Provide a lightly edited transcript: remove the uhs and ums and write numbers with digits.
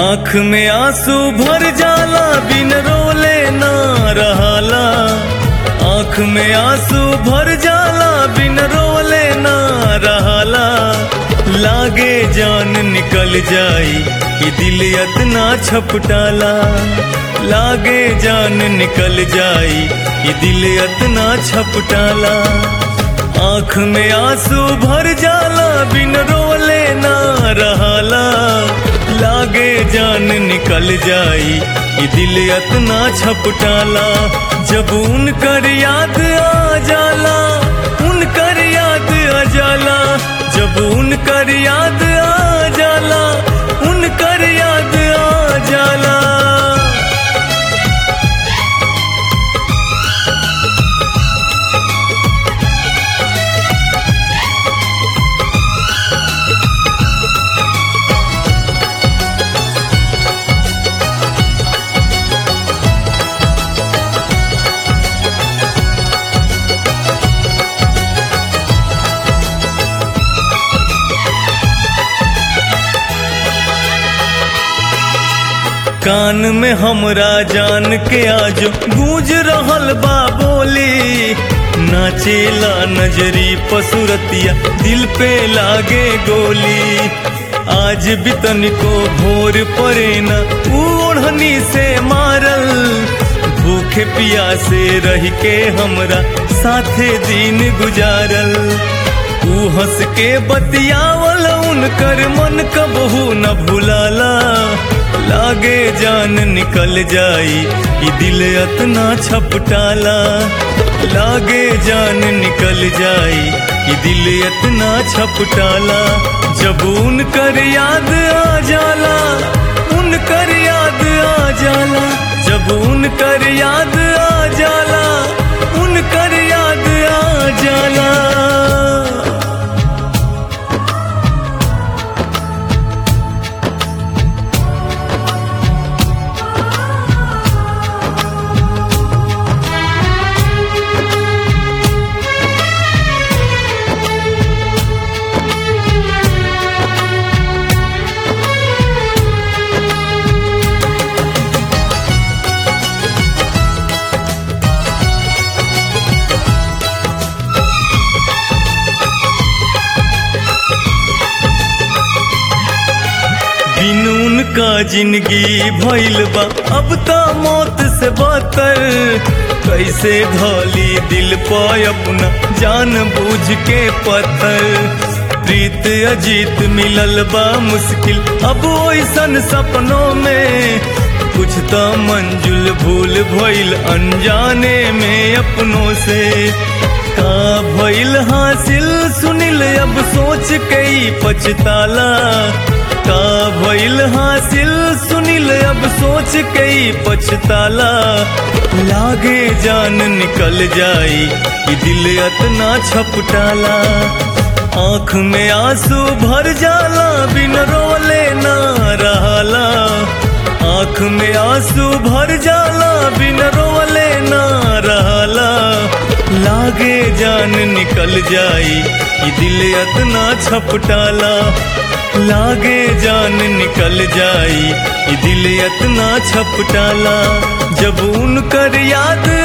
आँख में आंसू भर जाला बिन रोले ना रहाला। आँख में आंसू भर जाला बिन रोले ना रहाला। लागे जान निकल जाई कि दिल इतना छपटाला। लागे जान निकल जाई कि दिल इतना छपटाला। आँख में आंसू भर जाला बिन रोले ना रहाला। लागे जान निकल जाई कि दिल इतना छपटाला। जब उनकर याद आ जाला, उनकर याद आ जाला। जब उनकर याद आ जाला, उनकर याद आ जाला। कान में हमरा जान के आज गूंज रहल बा बोली। नाचेला नजरी पसुरतिया दिल पे लागे गोली। आज भी तनिको भोर परे न ओढ़नी से मारल। भूखे प्यासे रह के हमरा साथे दिन गुजारल। ऊ हंस के बतियावल उनकर मन कबहू न भुलाला। लागे जान निकल जाई कि दिल इतना छपटाला। लागे जान निकल जाई कि दिल इतना छपटाला। जब उनकर याद आ जाला, उनकर याद आ जाला। जब उनकर याद आ जाला, उनकर याद आ जाला। का जिंदगी भइल बा अब ता मौत से बदतर। कैसे घोली दिल पर अपना जान बूझ के पत्थर। प्रीत अजीत मिलल बा मुश्किल अब ओइसन सपनों में। कुछ तो मंजुल भूल भइल अनजाने में अपनों से। का भइल हासिल सुनिल अब सोच के ही पछताला। का भइल हासिल सुनिल अब सोच के ही पछताला। लागे जान निकल जाई कि दिल इतना छपटाला। आँख में आंसू भर जाला बिन रोले ना रहाला। आँख में आंसू भर जाला बिन रोले ना रहाला। लागे जान निकल जाई कि दिल इतना छपटाला। लागे जान निकल जाई कि दिल इतना छपटाला। जब उनकर याद